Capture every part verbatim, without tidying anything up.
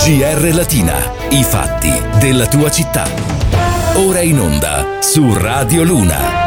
G R Latina, i fatti della tua città. Ora in onda su Radio Luna.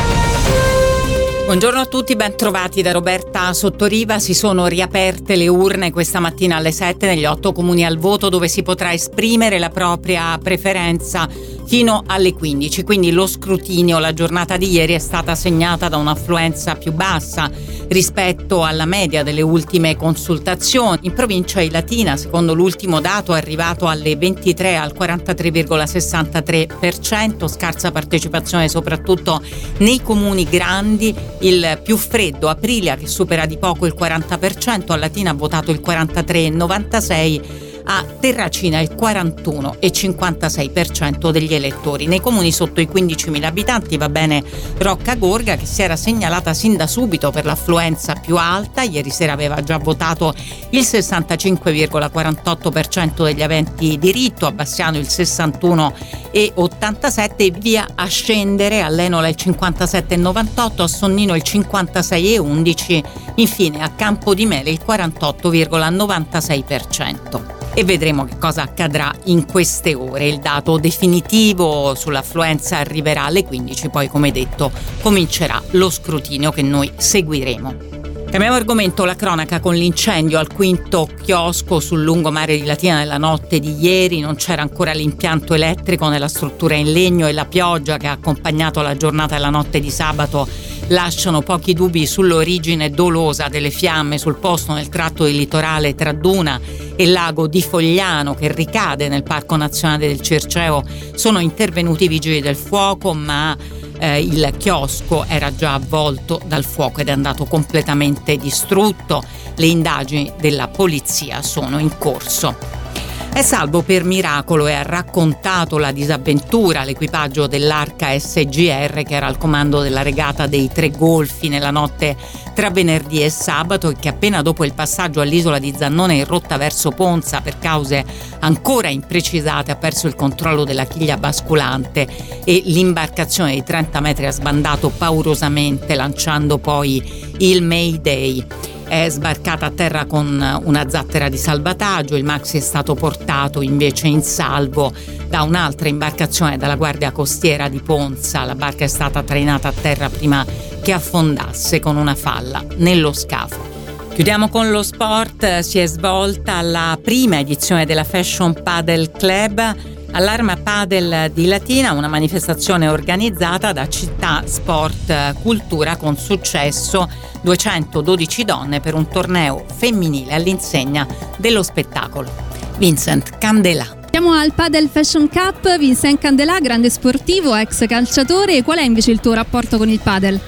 Buongiorno a tutti, ben trovati da Roberta Sottoriva. Si sono riaperte le urne questa mattina alle sette negli otto comuni al voto, dove si potrà esprimere la propria preferenza fino alle quindici. Quindi lo scrutinio, la giornata di ieri è stata segnata da un'affluenza più bassa rispetto alla media delle ultime consultazioni. In provincia di Latina, secondo l'ultimo dato, è arrivato alle ventitré al quarantatré virgola sessantatré per cento, scarsa partecipazione soprattutto nei comuni grandi. Il più freddo, Aprilia, che supera di poco il quaranta per cento, a Latina ha votato il quarantatré virgola novantasei per cento, a Terracina il quarantuno virgola cinquantasei per cento degli elettori. Nei comuni sotto i quindicimila abitanti va bene Roccagorga, che si era segnalata sin da subito per l'affluenza più alta. Ieri sera aveva già votato il sessantacinque virgola quarantotto per cento degli aventi diritto, a Bassiano il sessantuno virgola ottantasette per cento, via a scendere a Lenola il cinquantasette virgola novantotto per cento, a Sonnino il cinquantasei virgola undici per cento, infine a Campodimele il quarantotto virgola novantasei per cento. E vedremo che cosa accadrà in queste ore. Il dato definitivo sull'affluenza arriverà alle quindici, poi come detto comincerà lo scrutinio che noi seguiremo. Cambiamo argomento, la cronaca con l'incendio al quinto chiosco sul lungomare di Latina nella notte di ieri. Non c'era ancora l'impianto elettrico nella struttura in legno e la pioggia che ha accompagnato la giornata e la notte di sabato lasciano pochi dubbi sull'origine dolosa delle fiamme. Sul posto, nel tratto del litorale tra Duna e Lago di Fogliano, che ricade nel Parco Nazionale del Circeo, sono intervenuti i vigili del fuoco, ma eh, il chiosco era già avvolto dal fuoco ed è andato completamente distrutto. Le indagini della polizia sono in corso. È salvo per miracolo e ha raccontato la disavventura l'equipaggio dell'Arca S G R, che era al comando della regata dei Tre Golfi nella notte tra venerdì e sabato, e che appena dopo il passaggio all'isola di Zannone in rotta verso Ponza per cause ancora imprecisate ha perso il controllo della chiglia basculante e l'imbarcazione di trenta metri ha sbandato paurosamente, lanciando poi il Mayday. È sbarcata a terra con una zattera di salvataggio. Il maxi è stato portato invece in salvo da un'altra imbarcazione dalla Guardia Costiera di Ponza. La barca è stata trainata a terra prima che affondasse con una falla nello scafo. Chiudiamo con lo sport. Si è svolta la prima edizione della Fashion Padel Club all'Arma Padel di Latina, una manifestazione organizzata da Città Sport Cultura con successo, duecentododici donne per un torneo femminile all'insegna dello spettacolo. Vincent Candelà. Siamo al Padel Fashion Cup. Vincent Candelà, grande sportivo, ex calciatore. Qual è invece il tuo rapporto con il padel?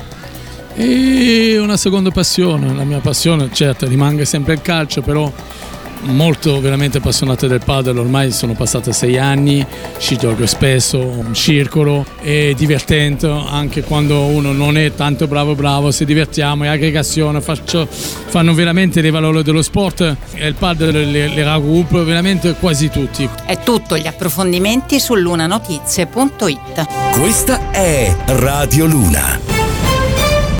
È una seconda passione. La mia passione, certo, rimane sempre il calcio, però molto veramente appassionato del padel. Ormai sono passati sei anni, ci gioco spesso, un circolo, è divertente anche quando uno non è tanto bravo bravo, si divertiamo, è aggregazione, faccio, fanno veramente le valori dello sport e il padel le, le raggruppa veramente quasi tutti. È tutto, gli approfondimenti su lunanotizie punto it. Questa è Radio Luna.